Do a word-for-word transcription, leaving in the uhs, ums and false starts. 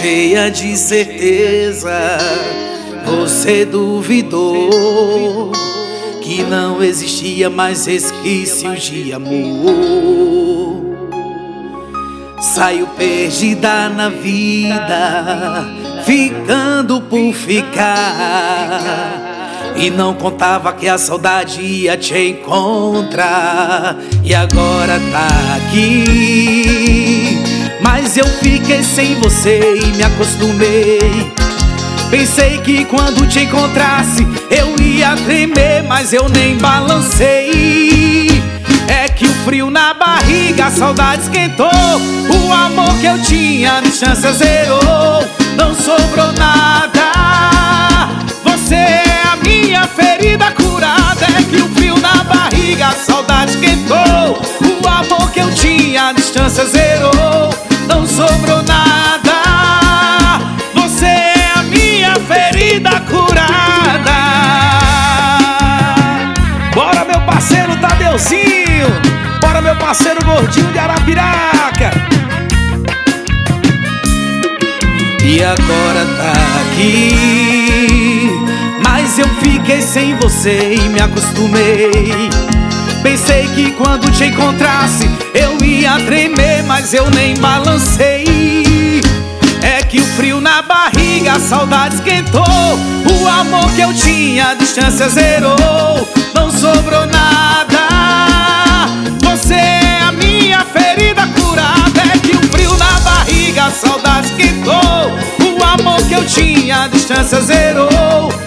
cheia de certeza, você duvidou que não existia mais resquícios de amor. Saiu perdida na vida, ficando por ficar, e não contava que a saudade ia te encontrar. E agora tá aqui, mas eu fiquei sem você e me acostumei. Pensei que quando te encontrasse eu ia tremer, mas eu nem balancei. É que o frio na barriga, a saudade esquentou. O amor que eu tinha, a distância zerou. Não sobrou nada, você é a minha ferida curada. É que o frio na barriga, a saudade esquentou. O amor que eu tinha, a distância zerou. Não sobrou nada, você é a minha ferida curada. Bora, meu parceiro Tadeuzinho, bora, meu parceiro Gordinho de Arapiraca. E agora tá aqui, mas eu fiquei sem você e me acostumei. Pensei que quando te encontrasse eu ia tremer, mas eu nem balancei. É que o frio na barriga, a saudade esquentou. O amor que eu tinha, a distância zerou. Não sobrou nada, você é a minha ferida curada. É que o frio na barriga, a saudade esquentou. O amor que eu tinha, a distância zerou.